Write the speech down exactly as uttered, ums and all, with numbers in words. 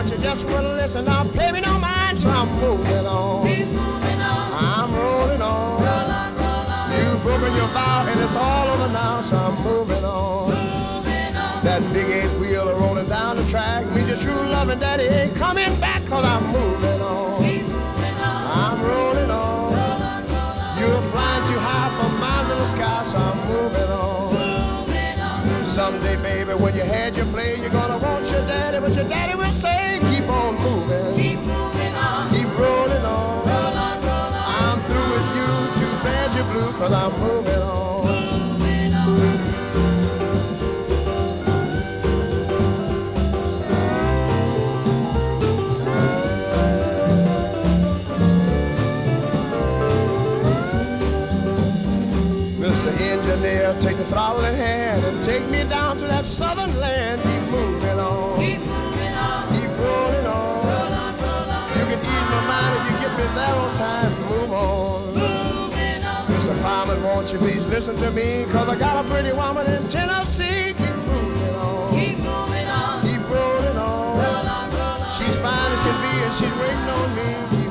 but you just wouldn't listen. Now pay me no mind, so I'm moving on. Keep moving on. I'm rolling on. Roll on, roll on. You've broken your vow and it's all over now, so I'm moving on. Moving on. That big eight wheel rolling down the track means your true loving daddy ain't coming back, cause I'm moving on. Keep moving on. I'm rolling on. Roll on, roll on. You're flying too high from my little sky, so I'm moving on. Moving on. Someday, baby, when you had your play, you're gonna want your daddy, but your daddy will say, keep on moving. Keep moving on. Keep rolling on. Roll on, roll on. I'm through with you, too bad you're blue, cause I'm moving on. Moving on. Mister Engineer, take the throttle in hand and take me down to that southern land. Keep moving on. Keep moving on. Keep rolling on. Roll on, roll on. You can ease my mind if you get me there on time. Move on. Moving on. Mister Fireman, won't you please listen to me? Cause I got a pretty woman in Tennessee. Keep moving on. Keep moving on. Keep rolling on. Roll on, roll on. She's fine as can be and she's waiting on me.